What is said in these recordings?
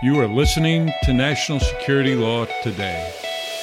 You are listening to National Security Law Today.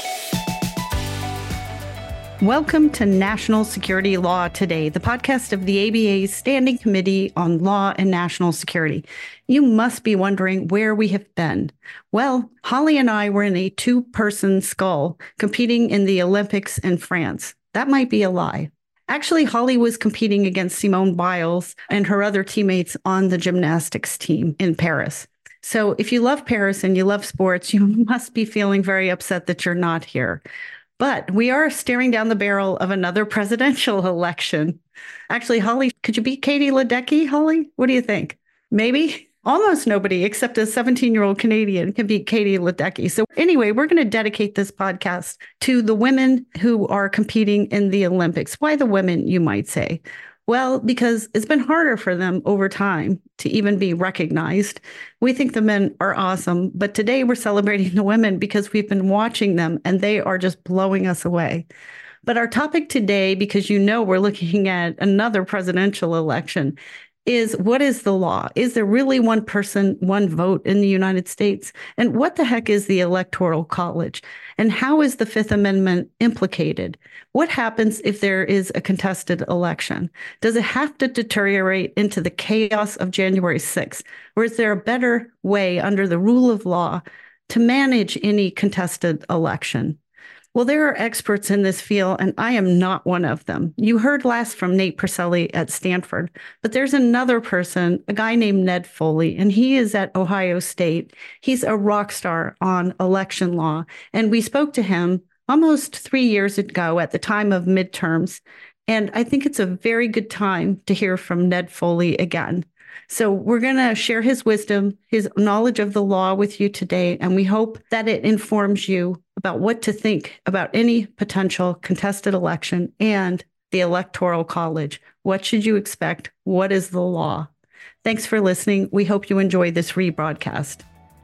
Welcome to National Security Law Today, the podcast of the ABA's Standing Committee on Law and National Security. You must be wondering where we have been. Well, Holly and I were in a two-person skull competing in the Olympics in France. That might be a lie. Actually, Holly was competing against Simone Biles and her other teammates on the gymnastics team in Paris. So if you love Paris and you love sports, you must be feeling very upset that you're not here. But we are staring down the barrel of another presidential election. Actually, Holly, could you beat Katie Ledecky, Holly? What do you think? Maybe? Almost nobody except a 17-year-old Canadian can beat Katie Ledecky. So anyway, we're going to dedicate this podcast to the women who are competing in the Olympics. Why the women, you might say? Well, because it's been harder for them over time to even be recognized. We think the men are awesome, but today we're celebrating the women because we've been watching them and they are just blowing us away. But our topic today, because we're looking at another presidential election, is what is the law? Is there really one person, one vote in the United States? And what the heck is the Electoral College? And how is the Fifth Amendment implicated? What happens if there is a contested election? Does it have to deteriorate into the chaos of January 6th? Or is there a better way under the rule of law to manage any contested election? Well, there are experts in this field, and I am not one of them. You heard last from Nate Perselli at Stanford, but there's another person, a guy named Ned Foley, and he is at Ohio State. He's a rock star on election law, and we spoke to him almost 3 years ago at the time of midterms, and I think it's a very good time to hear from Ned Foley again. So we're going to share his wisdom, his knowledge of the law with you today, and we hope that it informs you about what to think about any potential contested election and the Electoral College. What should you expect? What is the law? Thanks for listening. We hope you enjoy this rebroadcast.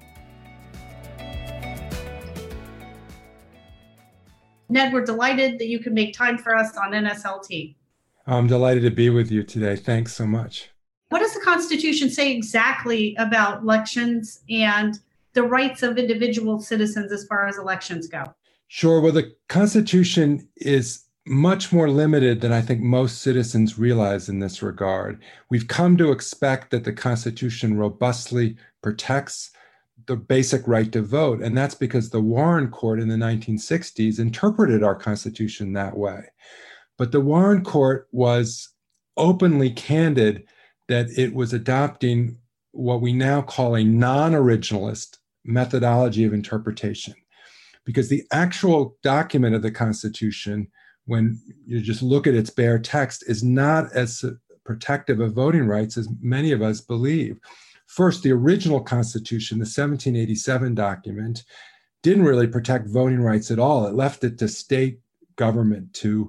Ned, we're delighted that you could make time for us on NSLT. I'm delighted to be with you today. Thanks so much. What does the Constitution say exactly about elections and the rights of individual citizens as far as elections go? Sure. Well, the Constitution is much more limited than I think most citizens realize in this regard. We've come to expect that the Constitution robustly protects the basic right to vote, and that's because the Warren Court in the 1960s interpreted our Constitution that way. But the Warren Court was openly candid that it was adopting what we now call a non-originalist methodology of interpretation. Because the actual document of the Constitution, when you just look at its bare text, is not as protective of voting rights as many of us believe. First, the original Constitution, the 1787 document, didn't really protect voting rights at all. It left it to state government to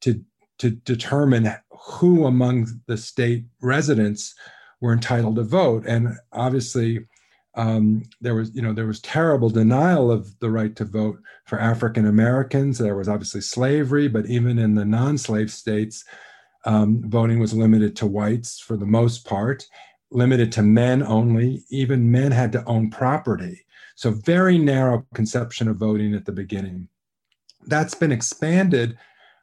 determine who among the state residents were entitled to vote. And obviously, there was terrible denial of the right to vote for African Americans. There was obviously slavery, but even in the non-slave states, voting was limited to whites for the most part, limited to men only. Even men had to own property. So very narrow conception of voting at the beginning. That's been expanded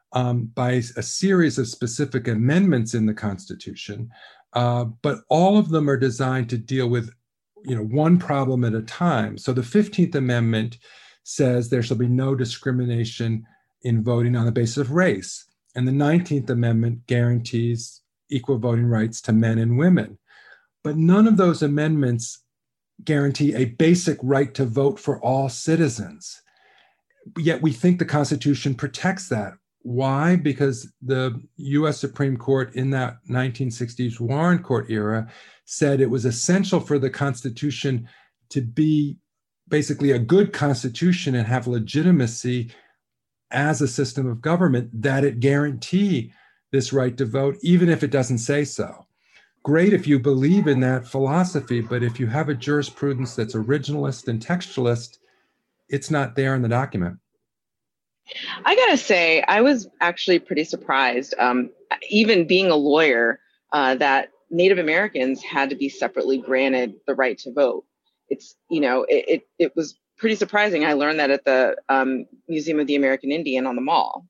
by a series of specific amendments in the Constitution, but all of them are designed to deal with one problem at a time. So the 15th Amendment says there shall be no discrimination in voting on the basis of race. And the 19th Amendment guarantees equal voting rights to men and women. But none of those amendments guarantee a basic right to vote for all citizens. Yet we think the Constitution protects that. Why? Because the US Supreme Court in that 1960s Warren Court era said it was essential for the Constitution to be basically a good Constitution and have legitimacy as a system of government, that it guarantee this right to vote, even if it doesn't say so. Great if you believe in that philosophy, but if you have a jurisprudence that's originalist and textualist, it's not there in the document. I gotta say, I was actually pretty surprised, even being a lawyer, that Native Americans had to be separately granted the right to vote. it's, it was pretty surprising. I learned that at the Museum of the American Indian on the Mall.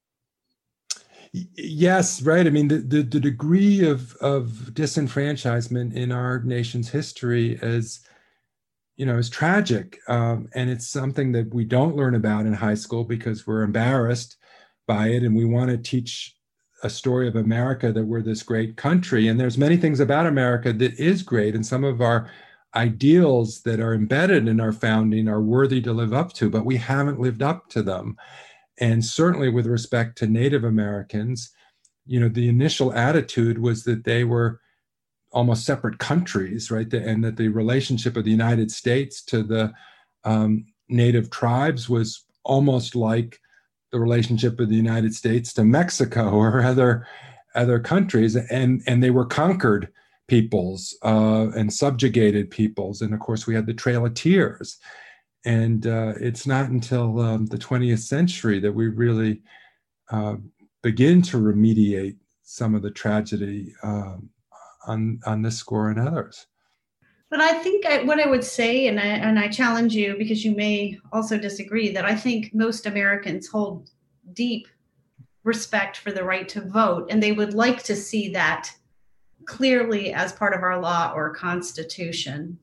Yes, right. I mean, the degree of disenfranchisement in our nation's history is tragic. And it's something that we don't learn about in high school because we're embarrassed by it. And we want to teach a story of America, that we're this great country. And there's many things about America that is great. And some of our ideals that are embedded in our founding are worthy to live up to, but we haven't lived up to them. And certainly with respect to Native Americans, the initial attitude was that they were almost separate countries, right? And that the relationship of the United States to the Native tribes was almost like the relationship of the United States to Mexico or other countries. And they were conquered peoples and subjugated peoples. And of course, we had the Trail of Tears. And it's not until the 20th century that we really begin to remediate some of the tragedy on this score and others. But I think what I would say, and I challenge you because you may also disagree, that I think most Americans hold deep respect for the right to vote, and they would like to see that clearly as part of our law or constitution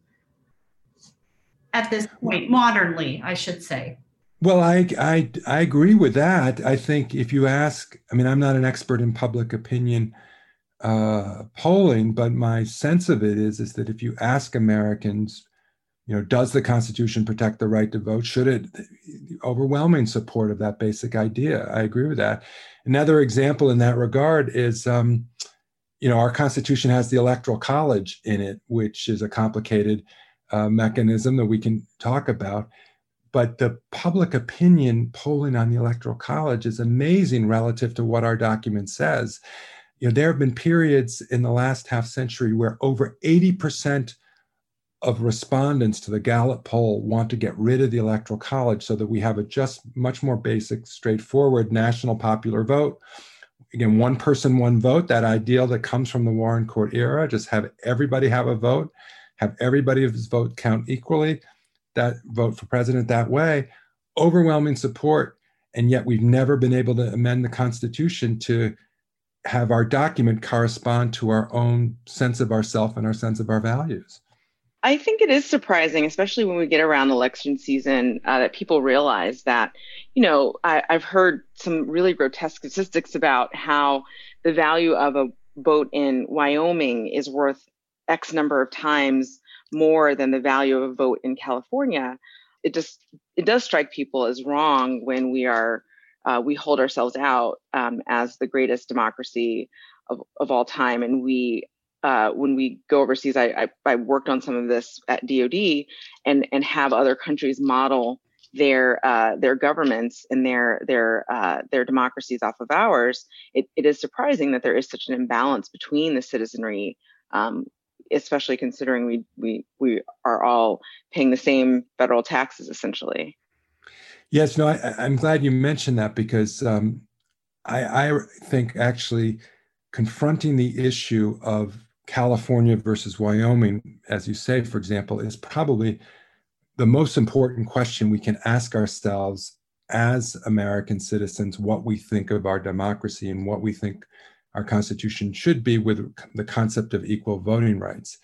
at this point, modernly, I should say. Well, I agree with that. I think if you ask, I mean, I'm not an expert in public opinion polling, but my sense of it is that if you ask Americans, does the Constitution protect the right to vote? Should it? Overwhelming support of that basic idea. I agree with that. Another example in that regard is, our Constitution has the Electoral College in it, which is a complicated mechanism that we can talk about. But the public opinion polling on the Electoral College is amazing relative to what our document says. There have been periods in the last half century where over 80% of respondents to the Gallup poll want to get rid of the Electoral College so that we have a just much more basic, straightforward national popular vote. Again, one person, one vote, that ideal that comes from the Warren Court era, just have everybody have a vote, have everybody's vote count equally, that vote for president that way, overwhelming support. And yet we've never been able to amend the Constitution to have our document correspond to our own sense of ourself and our sense of our values. I think it is surprising, especially when we get around election season, that people realize that, I've heard some really grotesque statistics about how the value of a vote in Wyoming is worth X number of times more than the value of a vote in California. It does strike people as wrong when we hold ourselves out as the greatest democracy of all time. And when we go overseas, I worked on some of this at DoD and have other countries model their governments and their democracies off of ours. It is surprising that there is such an imbalance between the citizenry, especially considering we are all paying the same federal taxes essentially. Yes, no, I'm glad you mentioned that because I think actually confronting the issue of California versus Wyoming, as you say, for example, is probably the most important question we can ask ourselves as American citizens, what we think of our democracy and what we think our Constitution should be with the concept of equal voting rights.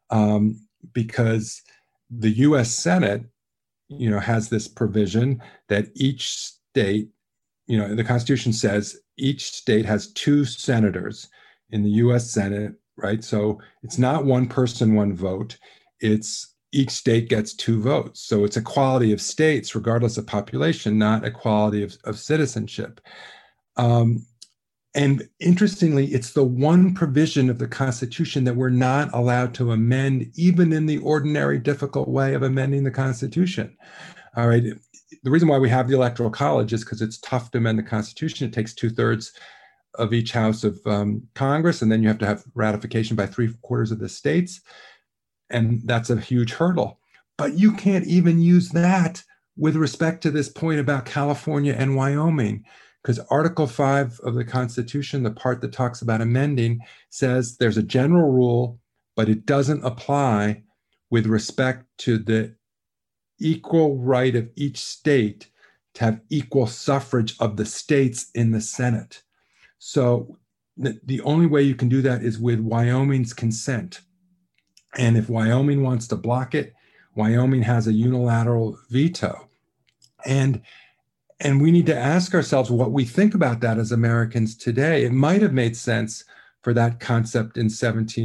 Because the US Senate, has this provision that each state, the Constitution says each state has 2 senators in the US Senate, right? So it's not one person, one vote. It's each state gets 2 votes. So it's equality of states, regardless of population, not equality of citizenship. And interestingly, it's the one provision of the Constitution that we're not allowed to amend, even in the ordinary, difficult way of amending the Constitution. All right. The reason why we have the Electoral College is because it's tough to amend the Constitution. It takes 2/3 of each house of Congress, and then you have to have ratification by 3/4 of the states. And that's a huge hurdle. But you can't even use that with respect to this point about California and Wyoming. Because Article 5 of the Constitution, the part that talks about amending, says there's a general rule, but it doesn't apply with respect to the equal right of each state to have equal suffrage of the states in the Senate. So the only way you can do that is with Wyoming's consent. And if Wyoming wants to block it, Wyoming has a unilateral veto. And we need to ask ourselves what we think about that as Americans today. It might have made sense for that concept in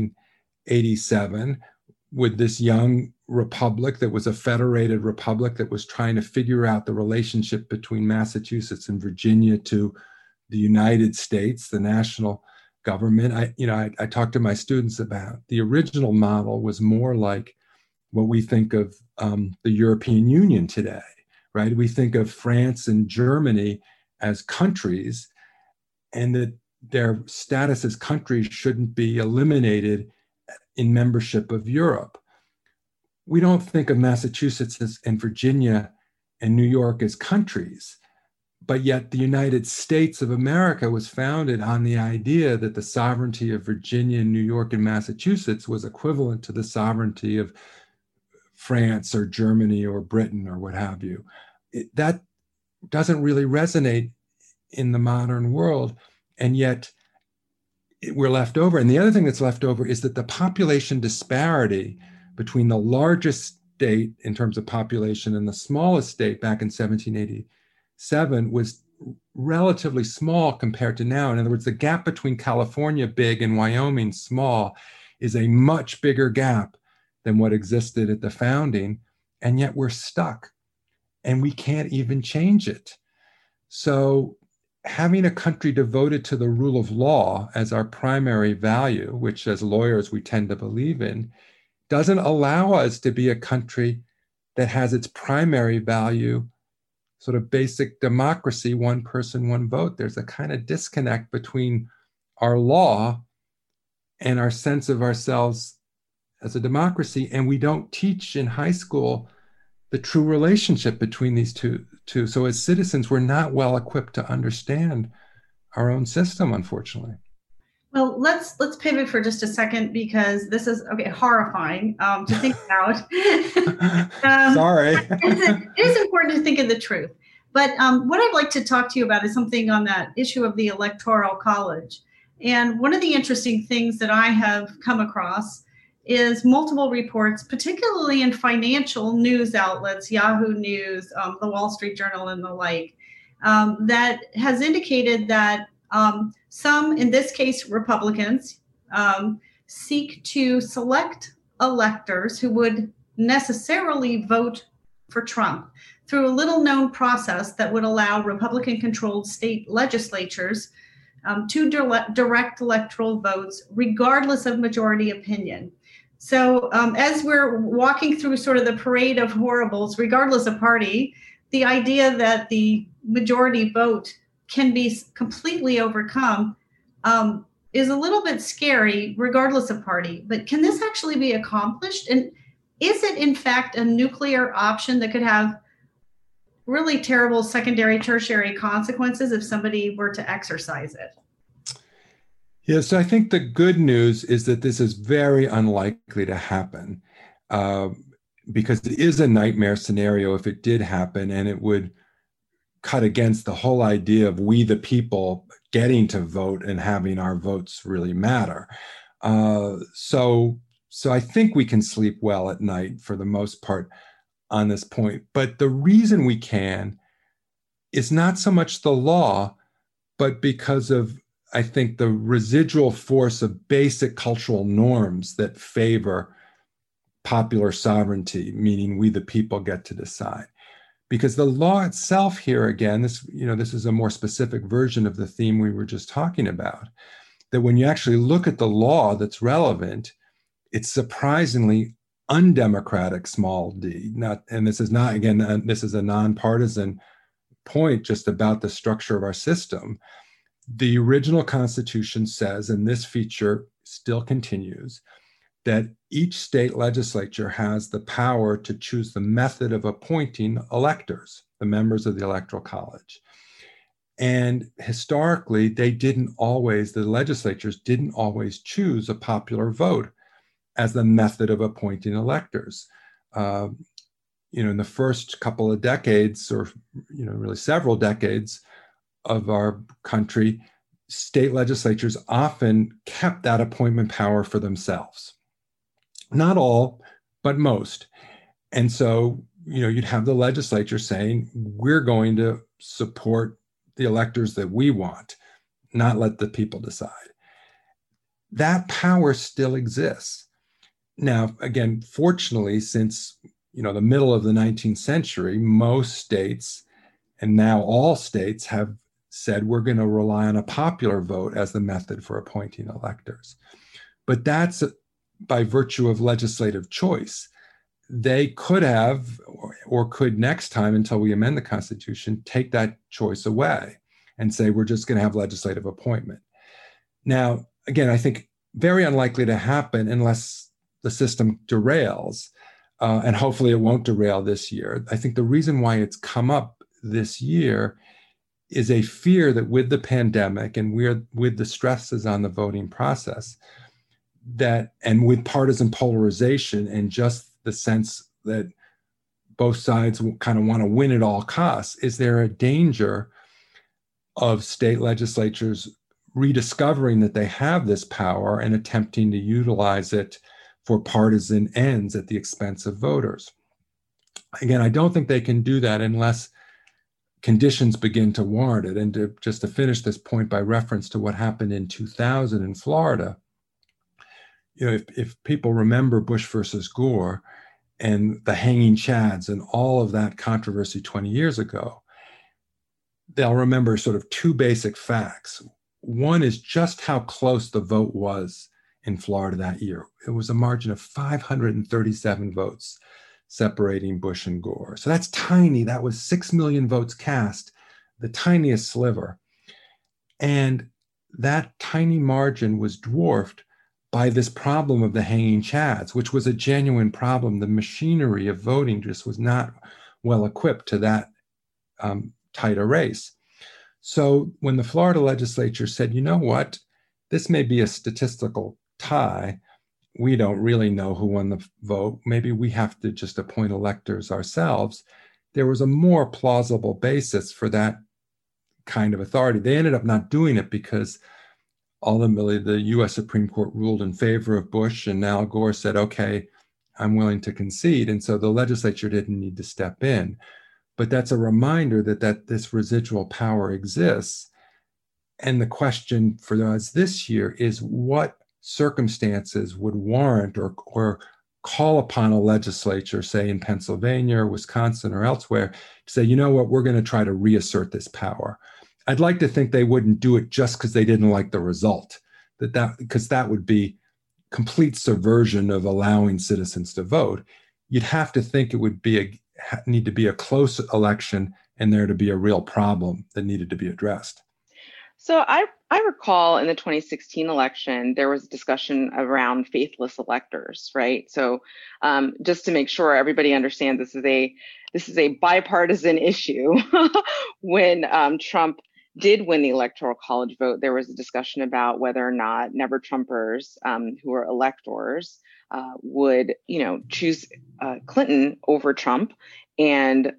1787 with this young republic that was a federated republic that was trying to figure out the relationship between Massachusetts and Virginia to the United States, the national government. I talked to my students about the original model was more like what we think of the European Union today, right? We think of France and Germany as countries, and that their status as countries shouldn't be eliminated in membership of Europe. We don't think of Massachusetts and Virginia and New York as countries, but yet the United States of America was founded on the idea that the sovereignty of Virginia, New York, and Massachusetts was equivalent to the sovereignty of France or Germany or Britain or what have you. That doesn't really resonate in the modern world, and yet we're left over. And the other thing that's left over is that the population disparity between the largest state in terms of population and the smallest state back in 1787 was relatively small compared to now. In other words, the gap between California big and Wyoming small is a much bigger gap than what existed at the founding, and yet we're stuck and we can't even change it. So having a country devoted to the rule of law as our primary value, which as lawyers we tend to believe in, doesn't allow us to be a country that has its primary value, sort of basic democracy, one person, one vote. There's a kind of disconnect between our law and our sense of ourselves as a democracy. And we don't teach in high school the true relationship between these two. So as citizens, we're not well equipped to understand our own system, unfortunately. Well, let's pivot for just a second, because this is horrifying to think about. Sorry. It is important to think of the truth. But what I'd like to talk to you about is something on that issue of the Electoral College. And one of the interesting things that I have come across is multiple reports, particularly in financial news outlets, Yahoo News, the Wall Street Journal, and the like, that has indicated that some, in this case, Republicans, seek to select electors who would necessarily vote for Trump through a little-known process that would allow Republican-controlled state legislatures to direct electoral votes, regardless of majority opinion. So as we're walking through sort of the parade of horribles, regardless of party, the idea that the majority vote can be completely overcome is a little bit scary, regardless of party. But can this actually be accomplished? And is it, in fact, a nuclear option that could have really terrible secondary, tertiary consequences if somebody were to exercise it? Yeah, so I think the good news is that this is very unlikely to happen because it is a nightmare scenario if it did happen, and it would cut against the whole idea of we the people getting to vote and having our votes really matter. So I think we can sleep well at night for the most part on this point. But the reason we can is not so much the law, but because of, I think, the residual force of basic cultural norms that favor popular sovereignty, meaning we the people get to decide. Because the law itself here, again, this is a more specific version of the theme we were just talking about, that when you actually look at the law that's relevant, it's surprisingly undemocratic, small d. And this is not, again, this is a nonpartisan point just about the structure of our system. The original Constitution says, and this feature still continues, that each state legislature has the power to choose the method of appointing electors, the members of the Electoral College. And historically, the legislatures didn't always choose a popular vote as the method of appointing electors. In the first couple of decades, or really several decades of our country, state legislatures often kept that appointment power for themselves. Not all, but most. And so, you'd have the legislature saying, we're going to support the electors that we want, not let the people decide. That power still exists. Now, again, fortunately, since the middle of the 19th century, most states, and now all states, have said we're going to rely on a popular vote as the method for appointing electors. But that's by virtue of legislative choice. They could have, or could next time until we amend the Constitution, take that choice away and say we're just going to have legislative appointment. Now, again, I think very unlikely to happen unless the system derails, and hopefully it won't derail this year. I think the reason why it's come up this year is a fear that with the pandemic and with the stresses on the voting process, and with partisan polarization and just the sense that both sides kind of want to win at all costs, is there a danger of state legislatures rediscovering that they have this power and attempting to utilize it for partisan ends at the expense of voters? Again, I don't think they can do that unless conditions begin to warrant it. And just to finish this point by reference to what happened in 2000 in Florida, if people remember Bush versus Gore and the hanging chads and all of that controversy 20 years ago, they'll remember sort of two basic facts. One is just how close the vote was in Florida that year. It was a margin of 537 votes separating Bush and Gore. So that's tiny. That was 6 million votes cast, the tiniest sliver. And that tiny margin was dwarfed by this problem of the hanging chads, which was a genuine problem. The machinery of voting just was not well equipped to that tight a race. So when the Florida legislature said, you know what, this may be a statistical tie, we don't really know who won the vote, maybe we have to just appoint electors ourselves, there was a more plausible basis for that kind of authority. They ended up not doing it because ultimately the US Supreme Court ruled in favor of Bush, and Al Gore said, okay, I'm willing to concede. And so the legislature didn't need to step in. But that's a reminder that this residual power exists. And the question for us this year is, what circumstances would warrant or call upon a legislature, say in Pennsylvania or Wisconsin or elsewhere, to say, you know what, we're going to try to reassert this power. I'd like to think they wouldn't do it just because they didn't like the result, because that would be complete subversion of allowing citizens to vote. You'd have to think it would need to be a close election and there to be a real problem that needed to be addressed. So I recall in the 2016 election, there was a discussion around faithless electors, right? So just to make sure everybody understands, this is a bipartisan issue. When Trump did win the Electoral College vote, there was a discussion about whether or not never Trumpers who are electors would, choose Clinton over Trump and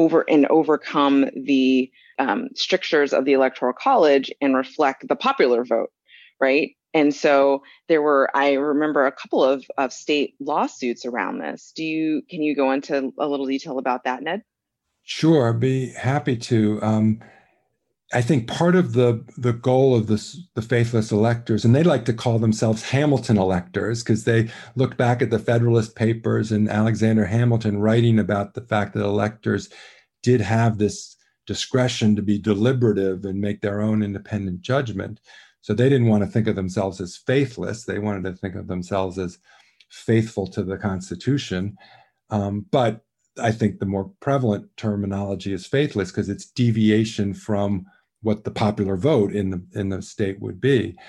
overcome the strictures of the Electoral College and reflect the popular vote, right? And so I remember a couple of state lawsuits around this. Can you go into a little detail about that, Ned? Sure, I'd be happy to. I think part of the goal of the faithless electors, and they like to call themselves Hamilton electors because they look back at the Federalist Papers and Alexander Hamilton writing about the fact that electors did have this discretion to be deliberative and make their own independent judgment. So they didn't want to think of themselves as faithless. They wanted to think of themselves as faithful to the Constitution. But I think the more prevalent terminology is faithless because it's deviation from what the popular vote in the state would be.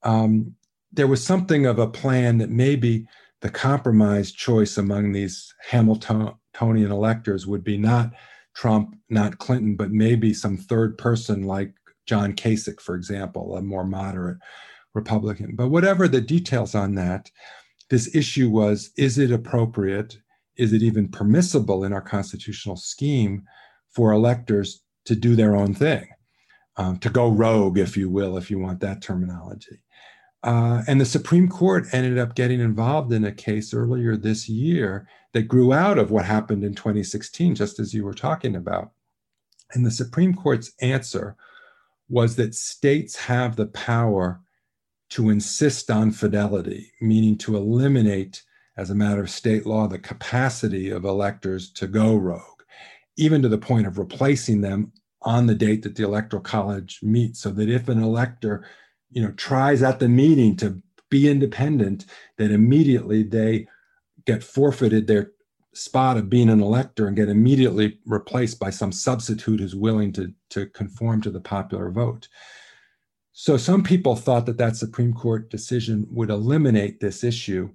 There was something of a plan that maybe the compromise choice among these Hamiltonian electors would be not Trump, not Clinton, but maybe some third person like John Kasich, for example, a more moderate Republican. But whatever the details on that, this issue was, is it appropriate? Is it even permissible in our constitutional scheme for electors to do their own thing, to go rogue, if you will, if you want that terminology? And the Supreme Court ended up getting involved in a case earlier this year that grew out of what happened in 2016, just as you were talking about. And the Supreme Court's answer was that states have the power to insist on fidelity, meaning to eliminate, as a matter of state law, the capacity of electors to go rogue, even to the point of replacing them on the date that the Electoral College meets, so that if an elector, tries at the meeting to be independent, that immediately they get forfeited their spot of being an elector and get immediately replaced by some substitute who's willing to conform to the popular vote. So some people thought that Supreme Court decision would eliminate this issue,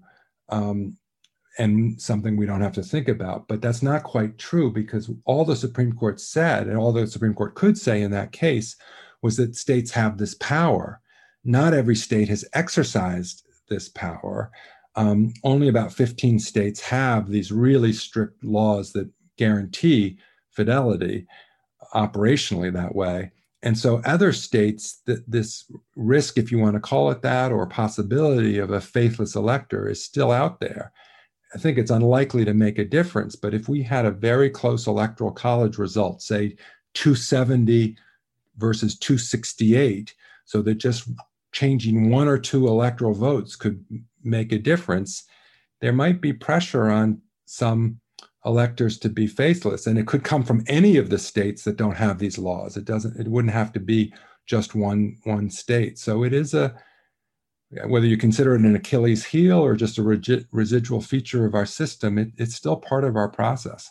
and something we don't have to think about. But that's not quite true, because all the Supreme Court said, and all the Supreme Court could say in that case, was that states have this power. Not every state has exercised this power. Only about 15 states have these really strict laws that guarantee fidelity operationally that way. And so other states, this risk, if you want to call it that, or possibility of a faithless elector is still out there. I think it's unlikely to make a difference. But if we had a very close Electoral College result, say 270 versus 268, so that just changing one or two electoral votes could make a difference, there might be pressure on some electors to be faithless. And it could come from any of the states that don't have these laws. It wouldn't have to be just one state. So it is whether you consider it an Achilles heel or just a residual feature of our system, it's still part of our process.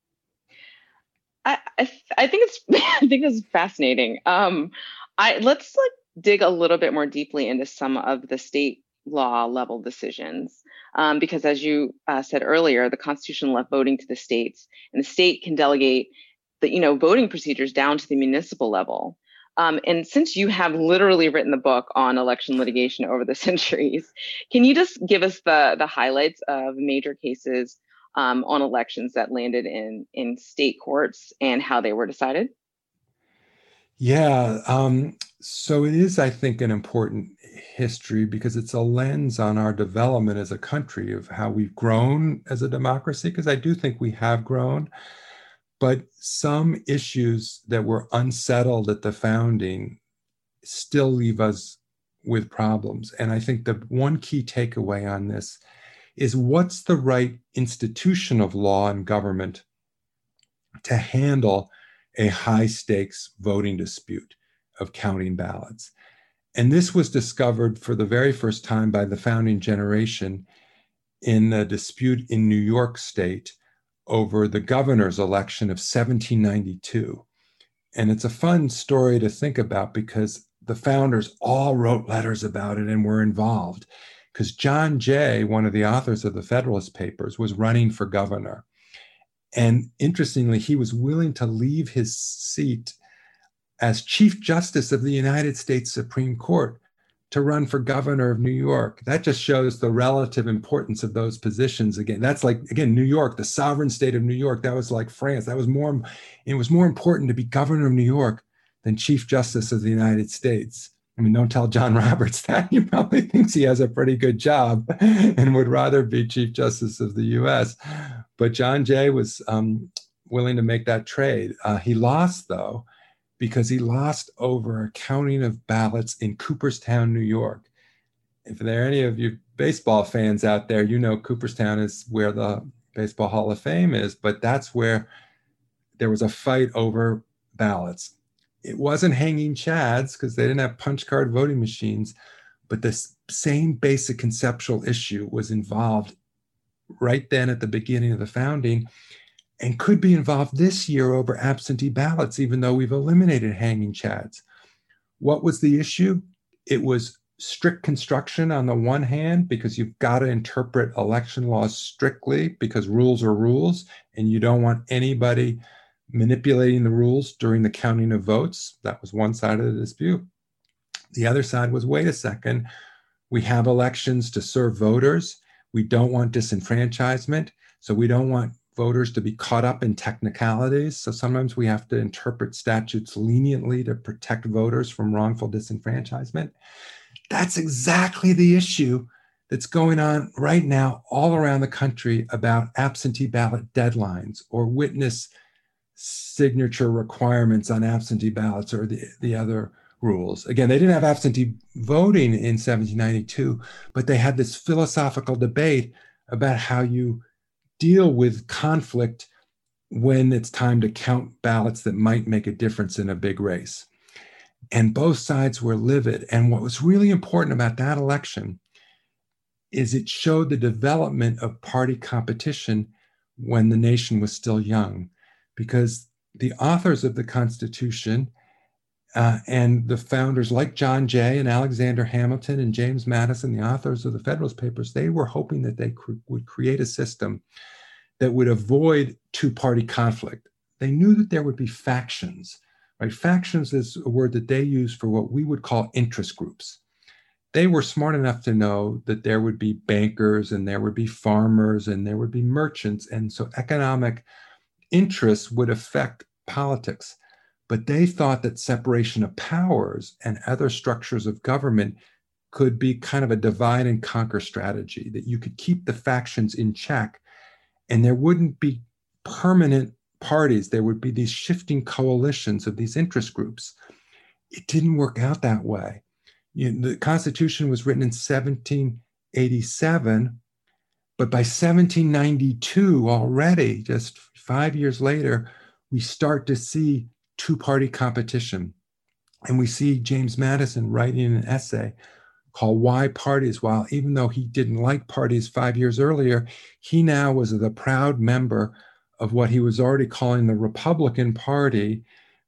I think it's fascinating. Let's dig a little bit more deeply into some of the state law level decisions, because as you said earlier, the Constitution left voting to the states, and the state can delegate the voting procedures down to the municipal level. And since you have literally written the book on election litigation over the centuries, can you just give us the highlights of major cases on elections that landed in state courts and how they were decided? Yeah. So it is, I think, an important history because it's a lens on our development as a country of how we've grown as a democracy, because I do think we have grown. But some issues that were unsettled at the founding still leave us with problems. And I think the one key takeaway on this is, what's the right institution of law and government to handle a high stakes voting dispute of counting ballots? And this was discovered for the very first time by the founding generation in a dispute in New York State over the governor's election of 1792. And it's a fun story to think about because the founders all wrote letters about it and were involved. Because John Jay, one of the authors of the Federalist Papers, was running for governor. And interestingly, he was willing to leave his seat as Chief Justice of the United States Supreme Court to run for governor of New York. That just shows the relative importance of those positions. Again, that's like, New York, the sovereign state of New York, that was like France. It was more important to be governor of New York than Chief Justice of the United States. I mean, don't tell John Roberts that. He probably thinks he has a pretty good job and would rather be Chief Justice of the US. But John Jay was willing to make that trade. He lost, though, because he lost over a counting of ballots in Cooperstown, New York. If there are any of you baseball fans out there, you know Cooperstown is where the Baseball Hall of Fame is, but that's where there was a fight over ballots. It wasn't hanging chads because they didn't have punch card voting machines, but the same basic conceptual issue was involved right then at the beginning of the founding, and could be involved this year over absentee ballots, even though we've eliminated hanging chads. What was the issue? It was strict construction on the one hand, because you've got to interpret election laws strictly because rules are rules, and you don't want anybody manipulating the rules during the counting of votes. That was one side of the dispute. The other side was, wait a second, we have elections to serve voters. We don't want disenfranchisement. So we don't want voters to be caught up in technicalities. So sometimes we have to interpret statutes leniently to protect voters from wrongful disenfranchisement. That's exactly the issue that's going on right now all around the country about absentee ballot deadlines or witness signature requirements on absentee ballots or the other rules. Again, they didn't have absentee voting in 1792, but they had this philosophical debate about how you deal with conflict when it's time to count ballots that might make a difference in a big race. And both sides were livid. And what was really important about that election is it showed the development of party competition when the nation was still young, because the authors of the Constitution and the founders like John Jay and Alexander Hamilton and James Madison, the authors of the Federalist Papers, they were hoping that they would create a system that would avoid two-party conflict. They knew that there would be factions, right? Factions is a word that they use for what we would call interest groups. They were smart enough to know that there would be bankers and there would be farmers and there would be merchants. And so economic interests would affect politics. But they thought that separation of powers and other structures of government could be kind of a divide and conquer strategy, that you could keep the factions in check and there wouldn't be permanent parties. There would be these shifting coalitions of these interest groups. It didn't work out that way. The Constitution was written in 1787, but by 1792 already, just 5 years later, we start to see two-party competition. And we see James Madison writing an essay called Why Parties? While even though he didn't like parties 5 years earlier, he now was the proud member of what he was already calling the Republican Party,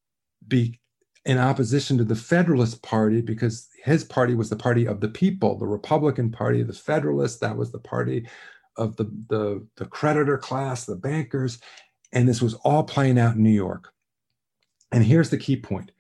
in opposition to the Federalist Party, because his party was the party of the people. The Republican Party, the Federalists, that was the party of the creditor class, the bankers. And this was all playing out in New York. And here's the key point.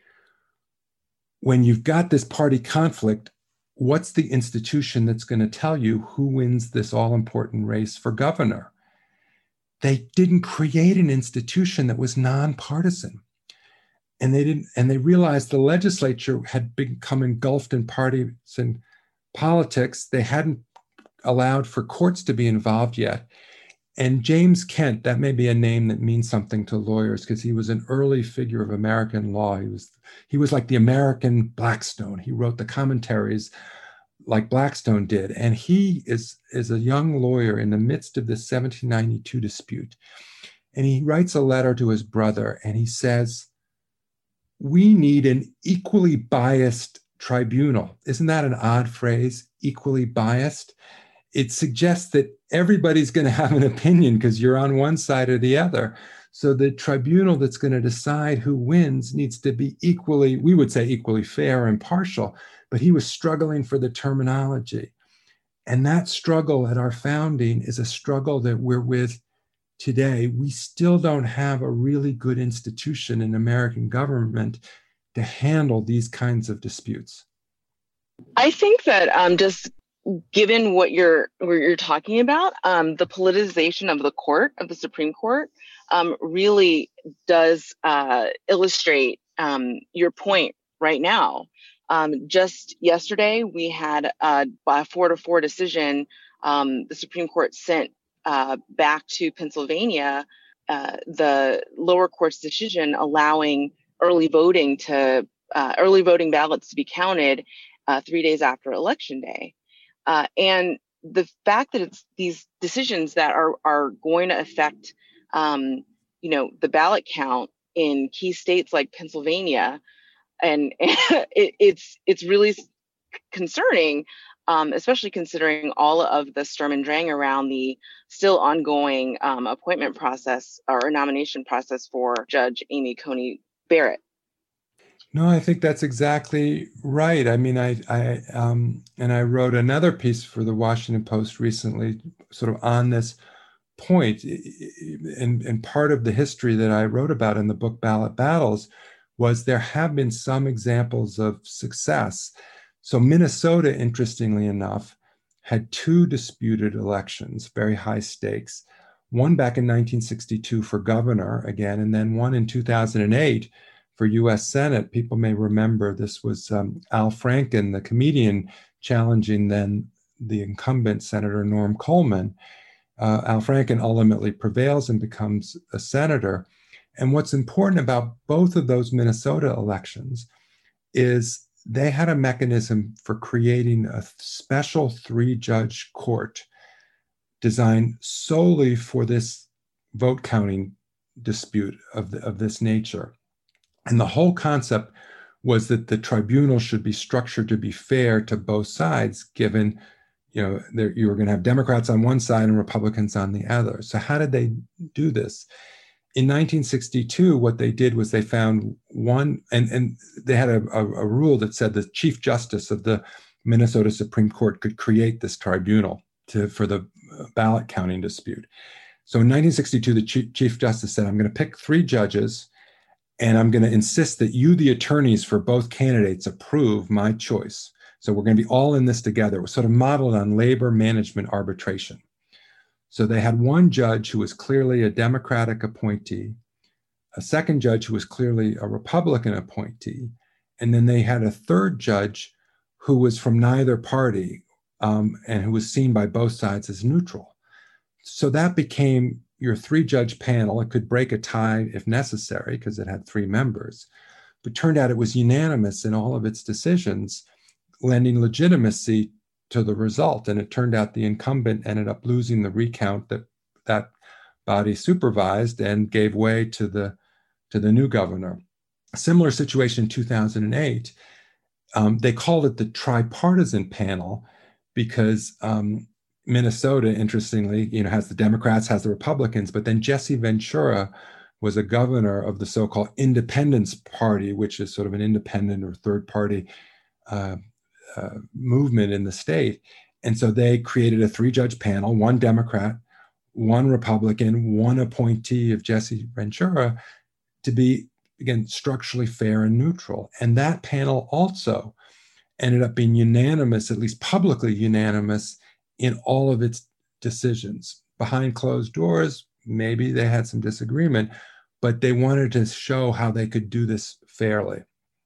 When you've got this party conflict, what's the institution that's going to tell you who wins this all-important race for governor? They didn't create an institution that was nonpartisan. And they realized the legislature had become engulfed in partisan politics. They hadn't allowed for courts to be involved yet. And James Kent, that may be a name that means something to lawyers because he was an early figure of American law. He was like the American Blackstone. He wrote the commentaries like Blackstone did. And he is a young lawyer in the midst of this 1792 dispute. And he writes a letter to his brother and he says, we need an equally biased tribunal. Isn't that an odd phrase, equally biased? It suggests that everybody's going to have an opinion because you're on one side or the other. So the tribunal that's going to decide who wins needs to be equally, we would say equally fair and impartial, but he was struggling for the terminology. And that struggle at our founding is a struggle that we're with today. We still don't have a really good institution in American government to handle these kinds of disputes. I think that just given what you're talking about, the politicization of the court, of the Supreme Court, really does illustrate your point right now. Just yesterday, we had by a 4-4 decision, the Supreme Court sent back to Pennsylvania the lower court's decision allowing early voting ballots to be counted 3 days after Election Day. And the fact that it's these decisions that are going to affect, the ballot count in key states like Pennsylvania, and it's really concerning, especially considering all of the sturm and drang around the still ongoing appointment process or nomination process for Judge Amy Coney Barrett. No, I think that's exactly right. I mean, I wrote another piece for the Washington Post recently, sort of on this point. And part of the history that I wrote about in the book Ballot Battles was there have been some examples of success. So Minnesota, interestingly enough, had two disputed elections, very high stakes, one back in 1962 for governor again, and then one in 2008 for US Senate. People may remember this was Al Franken, the comedian, challenging then the incumbent Senator Norm Coleman. Al Franken ultimately prevails and becomes a senator. And what's important about both of those Minnesota elections is they had a mechanism for creating a special three-judge court designed solely for this vote counting dispute of this nature. And the whole concept was that the tribunal should be structured to be fair to both sides, given you were going to have Democrats on one side and Republicans on the other. So how did they do this? In 1962, what they did was they found one, and they had a rule that said the Chief Justice of the Minnesota Supreme Court could create this tribunal for the ballot counting dispute. So in 1962, the Chief Justice said, I'm going to pick three judges, and I'm going to insist that you, the attorneys for both candidates, approve my choice. So we're going to be all in this together. It was sort of modeled on labor management arbitration. So they had one judge who was clearly a Democratic appointee, a second judge who was clearly a Republican appointee, and then they had a third judge who was from neither party and who was seen by both sides as neutral. So that became your three-judge panel. It could break a tie if necessary because it had three members, but turned out it was unanimous in all of its decisions, lending legitimacy to the result. And it turned out the incumbent ended up losing the recount that body supervised and gave way to the new governor. A similar situation in 2008. They called it the tripartisan panel because Minnesota, interestingly, has the Democrats, has the Republicans, but then Jesse Ventura was a governor of the so-called Independence Party, which is sort of an independent or third party movement in the state. And so they created a three-judge panel, one Democrat, one Republican, one appointee of Jesse Ventura, to be, again, structurally fair and neutral. And that panel also ended up being unanimous, at least publicly unanimous, in all of its decisions. Behind closed doors, maybe they had some disagreement, but they wanted to show how they could do this fairly.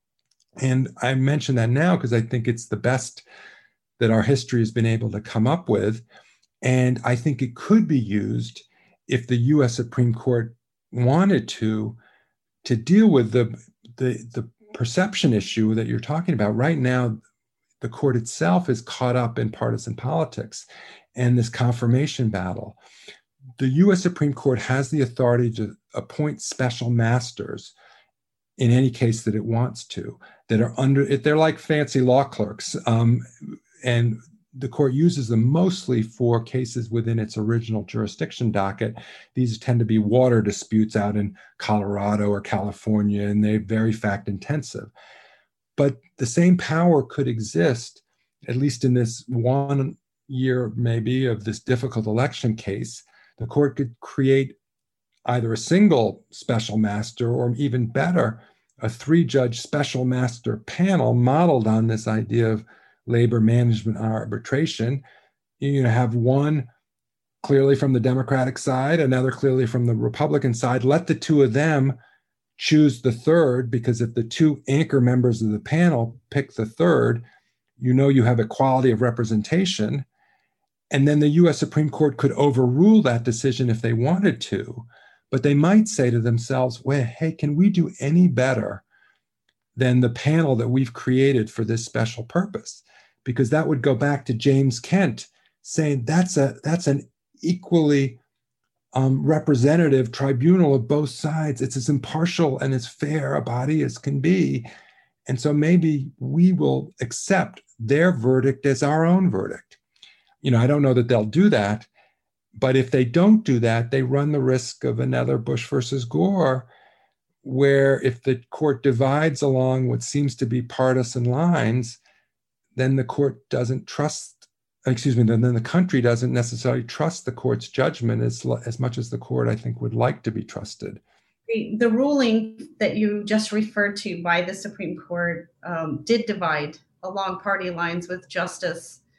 And I mention that now because I think it's the best that our history has been able to come up with. And I think it could be used if the US Supreme Court wanted to deal with the perception issue that you're talking about. Right now, the court itself is caught up in partisan politics and this confirmation battle. The US Supreme Court has the authority to appoint special masters in any case that it wants to, that are they're like fancy law clerks. And the court uses them mostly for cases within its original jurisdiction docket. These tend to be water disputes out in Colorado or California, and they're very fact intensive. But the same power could exist, at least in this 1 year maybe of this difficult election case. The court could create either a single special master or even better, a three-judge special master panel modeled on this idea of labor management arbitration. You have one clearly from the Democratic side, another clearly from the Republican side. Let the two of them choose the third, because if the two anchor members of the panel pick the third, you have equality of representation. And then the US Supreme Court could overrule that decision if they wanted to. But they might say to themselves, well, hey, can we do any better than the panel that we've created for this special purpose? Because that would go back to James Kent saying that's an equally representative tribunal of both sides. It's as impartial and as fair a body as can be. And so maybe we will accept their verdict as our own verdict. I don't know that they'll do that. But if they don't do that, they run the risk of another Bush versus Gore, where if the court divides along what seems to be partisan lines, then the court doesn't trust, then the country doesn't necessarily trust the court's judgment as much as the court, I think, would like to be trusted. The ruling that you just referred to by the Supreme Court did divide along party lines with Justice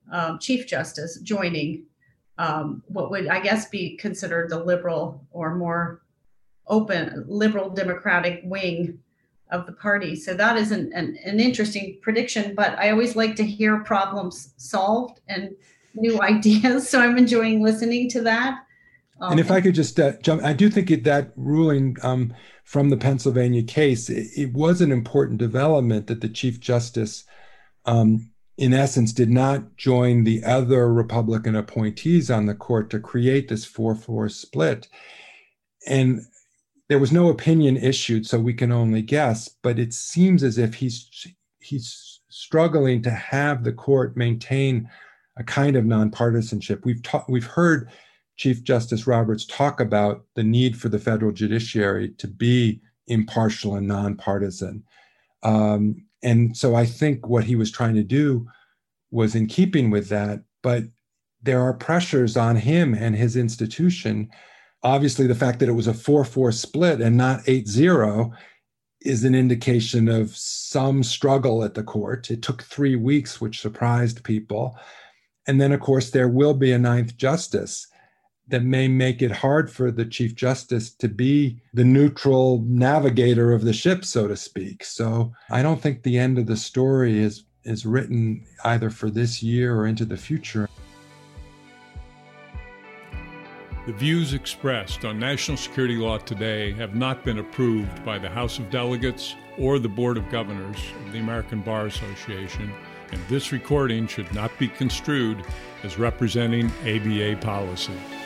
Chief Justice joining what would, I guess, be considered the liberal or more open liberal Democratic wing of the party. So that is an interesting prediction, but I always like to hear problems solved and new ideas. So I'm enjoying listening to that. And if I could just jump, I do think that ruling from the Pennsylvania case, it was an important development that the Chief Justice, in essence, did not join the other Republican appointees on the court to create this 4-4 split. And there was no opinion issued, so we can only guess, but it seems as if he's struggling to have the court maintain a kind of nonpartisanship. We've heard Chief Justice Roberts talk about the need for the federal judiciary to be impartial and nonpartisan. And so I think what he was trying to do was in keeping with that, but there are pressures on him and his institution. Obviously, the fact that it was a 4-4 split and not 8-0 is an indication of some struggle at the court. It took 3 weeks, which surprised people. And then, of course, there will be a 9th justice that may make it hard for the Chief Justice to be the neutral navigator of the ship, so to speak. So I don't think the end of the story is written either for this year or into the future. The views expressed on National Security Law Today have not been approved by the House of Delegates or the Board of Governors of the American Bar Association, and this recording should not be construed as representing ABA policy.